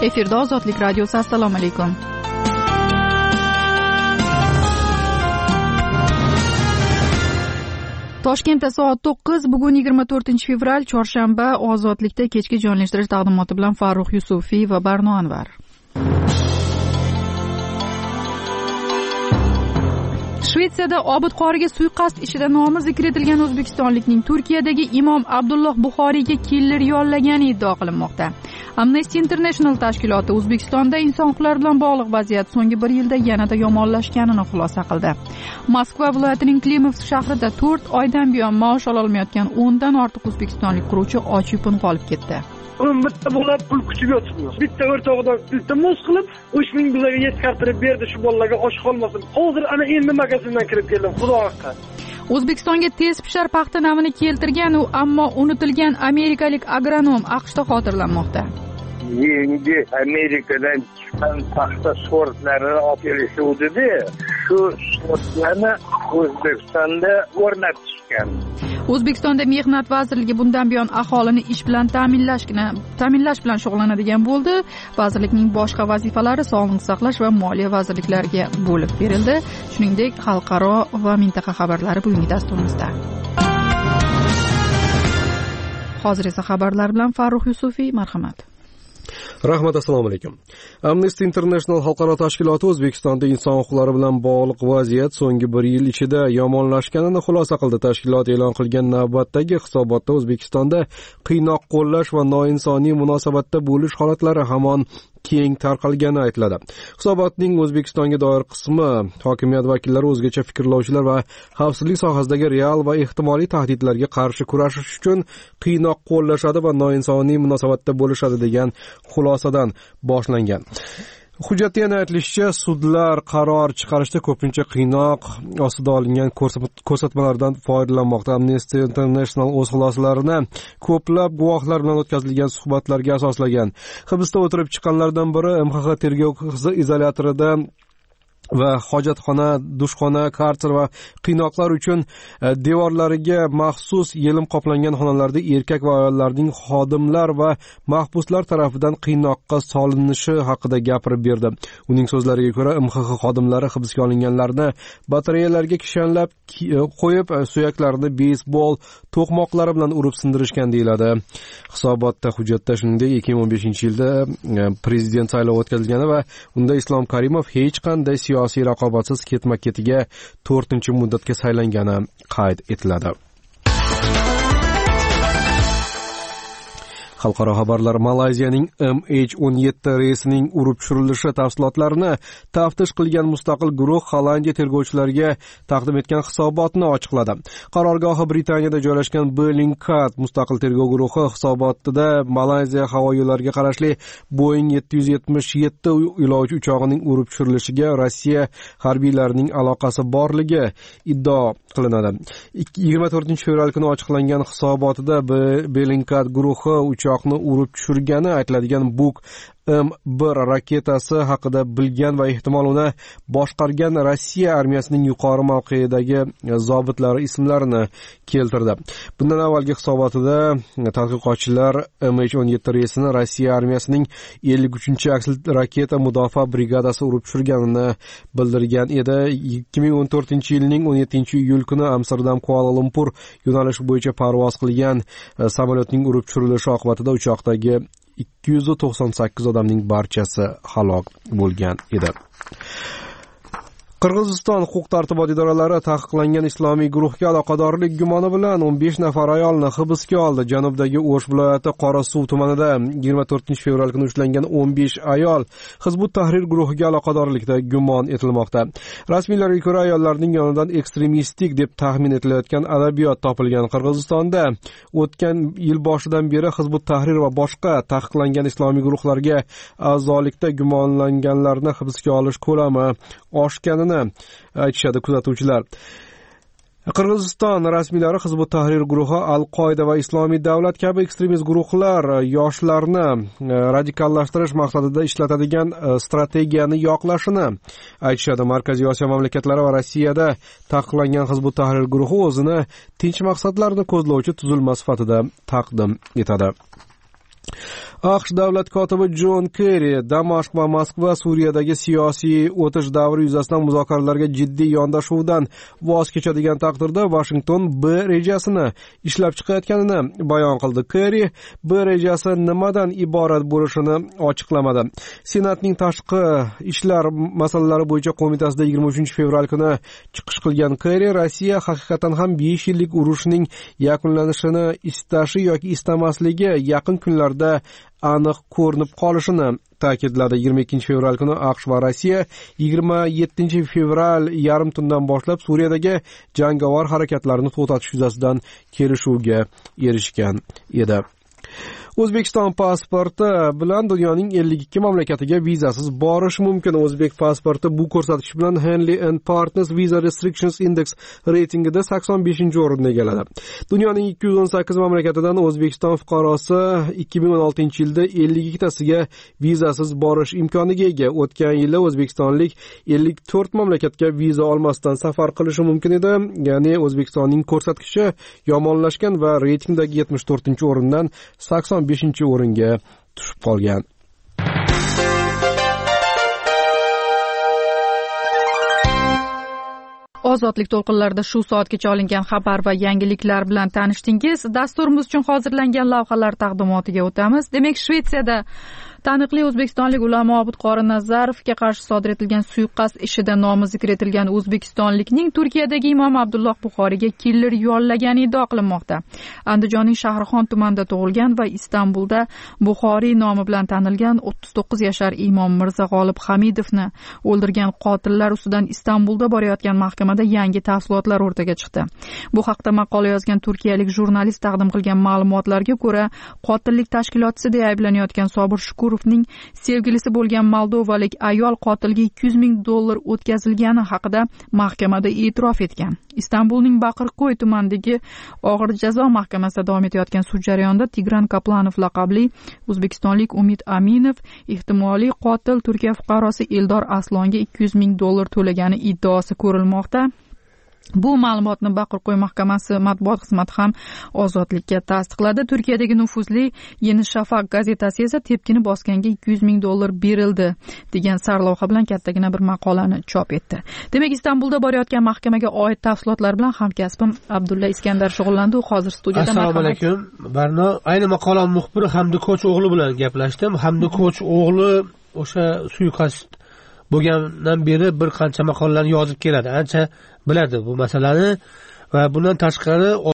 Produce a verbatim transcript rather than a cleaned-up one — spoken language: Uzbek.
Efirda Ozodlik radiosi. Assalomu alaykum. Toshkentda soat to'qqiz, bugun yigirma to'rtinchi fevral, chorshanba. Ozodlikda kechki jonlashtirish taqdimoti bilan Farruh Yusufiy va Barno Anvar. Shvetsiyada Obid qoriga suiqasd ishida nomi zikr etilgan o'zbekistonlikning Turkiyadagi Imom Abdulloh Buxoriyga killer yollagani iddao qilinmoqda. Amnesty International tashkiloti O'zbekistonda inson huquqlari bilan bog'liq vaziyat so'nggi bir yilda yanada yomonlashganini xulosa qildi. Moskva viloyatining Klimovsk shahrida to'rt oydan buyon maosh ola olmayotgan o'ndan ortiq o'zbekistonlik quruvchi och-yupun qolib ketdi. bitta bo'lib pul kuchib yotibmiz. Bitta o'rtog'idan iltimos qilib, uch ming bizlarga yetkazib berdi, shu bolalarga osh qolmasin. Hozir ana endi magazindan kirib keldim, xudo haqqi. O'zbekistonga tez pishar paxta navini keltirgan u ammo unutilgan amerikalik agronom AQShda xotirlanmoqda. Yangi Amerikadan chiqqan paxta sortlarini olib kelishuvdi-da, shu sortlarni O'zbekistonda o'rnatishgan. O'zbekistonda Mehnat vazirligi bundan buyon aholini ish bilan ta'minlashni ta'minlash bilan shug'ullanadigan bo'ldi. Vazirlikning boshqa vazifalari sog'liqni saqlash va moliya vazirliklariga bo'lib berildi. Shuningdek, xalqaro va mintaqa xabarlari bugungi dasturimizda. Hozir esa xabarlar bilan Farruh Yusufiy, marhamat. Rahmat, assalomu alaykum. Amnesty International xalqaro tashkiloti O'zbekistonda inson huquqlari bilan bog'liq vaziyat so'nggi bir yil ichida yomonlashganini xulosa qildi. Tashkilot e'lon qilgan navbatdagi hisobotda O'zbekistonda qiynoq qo'llash va noinsoniy munosabatda bo'lish holatlari hamon keng tarqalgani aytiladi. Hisobotning O'zbekistonga doir qismi hokimiyat vakillari o'zgacha fikrlovchilar va xavfsizlik sohasidagi real va ehtimoliy tahdidlarga qarshi kurashish uchun qiynoq qo'llashadi va noinsoniy munosabatda bo'lishadi degan xulosadan boshlangan. Hujjatda yana aytilishicha, sudlar qaror chiqarishda ko'pincha qiynoq ostida olingan ko'rsatmalardan foydalanmoqda. Amnesty International o'z xulosalarini ko'plab guvohlar bilan o'tkazilgan suhbatlarga asoslagan. Hibsda o'tirib chiqqanlardan biri M X X tergov izolyatorida va hojatxona, dushxona, karter va qiynoqlar uchun devorlariga maxsus yelim qoplangan xonalarda erkak va ayollarning xodimlar va mahbuslar tarafidan qiynoqqa solinishi haqida gapirib berdi. Uning so'zlariga ko'ra, M X X xodimlari hibsga olinganlarni batareyalarga kishanlab qo'yib, suyaklarini beysbol to'qmoqlari bilan urib sindirishgan deyiladi. Hisobotda hujjatda shuningdek ikki ming o'n beshinchi yilda prezident saylovi o'tkazilgani va unda Islom Karimov hech qanday siyosiy raqobatsiz ketma-ketiga to'rtinchi muddatga saylangani qayd etiladi. Xalqaro xabarlar. Malayziyaning M H o'n yetti reysining urib tushirilishi tafsilotlarini taftish qilgan mustaqil guruh Hollandiya tergovchilariga taqdim etgan hisobotni ochiqladi. Qarorgohi Britaniyada joylashgan Bellingcat mustaqil tergov guruhi hisobotida Malayziya havo yo'llariga qarashli Boeing yetti yuz yetmish yetti yo'lovchi uchog'ining urib tushirilishiga Rossiya harbiylarining aloqasi borligi iddao qilinadi. yigirma to'rtinchi fevral kuni ochiqlangan hisobotida Bellingcat guruhi uchoqni urib tushirgani aytiladigan Buk M bir raketasi haqida bilgan va ehtimol uni boshqargan Rossiya armiyasining yuqori mavqeidagi zobitlari ismlarini keltirdi. Bundan avvalgi hisobotida tadqiqotchilar M H o'n yetti reysini Rossiya armiyasining ellik uchinchi aksil raketa mudofaa brigadasi urib tushirganini bildirgan edi. ikki ming o'n to'rtinchi yilning o'n yettinchi iyul kuni Amsterdam Kuala Lumpur yo'nalishi bo'yicha parvoz qilgan samolyotning urib tushirilishi oqibatida uchoqdagi ikki yuz to'qson sakkiz odamning barchasi halok bo'lgan edi. Qirg'iziston huquq-tartibot idoralari taqiqlangan islomiy guruhga aloqadorlik gumoni bilan o'n besh nafar ayolni hibsga oldi. Janubdagi O'sh viloyati Qorasuv tumanida yigirma to'rtinchi fevral kuni ushlangan o'n besh ayol Hizbut Tahrir guruhiga aloqadorlikda gumon etilmoqda. Rasmiylarga ko'ra, ayollarning yonidan ekstremistik deb taxmin etilayotgan adabiyot topilgan. Qirg'izistonda o'tgan yil boshidan beri Hizbut Tahrir va boshqa taqiqlangan islomiy guruhlarga a'zolikda gumonlanganlarni hibsga olish ko'lami oshganini aytishadi kuzatuvchilar. Qirg'iziston rasmiylari Hizbut Tahrir guruhi, Al-Qoida va Islomiy davlat kabi ekstremist guruhlar yoshlarni radikallashtirish maqsadida ishlatadigan strategiyani yoqlashini aytishadi. Markaziy Osiyo mamlakatlari va Rossiyada taqiqlangan Hizbut Tahrir guruhi o'zini tinch maqsadlarni ko'zlovchi tuzilma sifatida taqdim etadi. AQSh davlat kotibi Jon Kerri Damashq va Moskva Suriyadagi siyosiy o'tish davri yuzasidan muzokaralarga jiddiy yondashuvdan voz kechadigan taqdirda Washington B rejasini ishlab chiqayotganini bayon qildi. Kerri B rejasi nimadan iborat bo'lishini ochiqlamadi. Senatning tashqi ishlar masalalari bo'yicha qo'mitasida yigirma uchinchi fevral kuni chiqish qilgan Kerri Rossiya haqiqatan ham besh yillik urushning yakunlanishini istashi yoki istamasligi yaqin kunlarda aniq ko'rinib qolishini ta'kidladi. yigirma ikkinchi fevral kuni AQSh va Rossiya yigirma yettinchi fevral yarim tundan boshlab Suriyadagi jangovar harakatlarni to'xtatish yuzasidan kelishuvga erishgan edi. O'zbekiston pasporti bilan dunyoning ellik ikki mamlakatiga vizasiz borish mumkin. O'zbek pasporti bu ko'rsatkich bilan Henley and Partners Visa Restrictions Index reytingida sakson beshinchi o'rinni egalladi. Dunyoning ikki yuz o'n sakkiz mamlakatidan O'zbekiston fuqarosi ikki ming o'n oltinchi yilda ellik ikkitasiga vizasiz borish imkoniga ega. O'tgan yili o'zbekistonlik ellik to'rt mamlakatga viza olmasdan safar qilishi mumkin edi. Ya'ni O'zbekistonning ko'rsatkichi yomonlashgan va reytingdagi yetmish to'rtinchi o'rindan sakson beshinchi o'ringa tushib qolgan. Ozodlik to'lqinlarida shu soatgacha olingan xabar va yangiliklar bilan tanishdingiz. Dasturimiz uchun hozirlangan lavhalar taqdimotiga o'tamiz. Demak, Shvetsiyada taniqli o'zbekistonlik ulamo Obid Qori Nazarovga qarshi sodir etilgan suiqasd ishida nomi zikr etilgan o'zbekistonlikning Turkiyadagi imom Abdulloh Buxoriyga killer yollagani iddia qilinmoqda. Andijonning Shahrixon tumanida tug'ilgan va Istanbulda Buxoriy nomi bilan tanilgan o'ttiz to'qqiz yashar imom Mirza G'olib Hamidovni o'ldirgan qotillar ustidan Istanbulda borayotgan mahkamada yangi tafsilotlar o'rtaga chiqdi. Bu haqda maqola yozgan turkiyalik jurnalist taqdim qilgan ma'lumotlarga ko'ra, qotillik tashkilotchisi deb ayblanayotgan Sobir Shukur ning sevgilisi bo'lgan moldovalik ayol qotilga ikki yuz ming dollar o'tkazilgani haqida mahkamada e'tirof etgan. Istanbulning Baqirko'y tumanidagi og'ir jazo mahkamasida davom etayotgan sud jarayonida Tigran Kaplanov laqabli o'zbekistonlik Umid Aminov ehtimoliy qotil Turkiya fuqarosi Eldor Aslonga ikki yuz ming dollar to'lagani iddaosi ko'rilmoqda. Bu ma'lumotni Baqirko'y mahkamasi matbuot xizmati ham Ozodlikka tasdiqladi. Turkiyadagi nufuzli Yeni Shafaq gazetasi esa tepkini bosganga ikki yuz ming dollar berildi degan sarlavha bilan kattagina bir maqolani chop etdi. Demak, Istanbulda borayotgan mahkamaga oid tafsilotlar bilan hamkasbim Abdulla Iskandar shug'ullandi. U hozir studiyada. Assalomu alaykum. Barno, ayni maqola muxbiri Hamdi Ko'ch o'g'li bilan gaplashdim. Hamdi Ko'ch o'g'li o'sha suiqasd bo'lgandan beri bir qancha maqolalarni yozib keladi. Ancha biladi bu masalani va bundan tashqari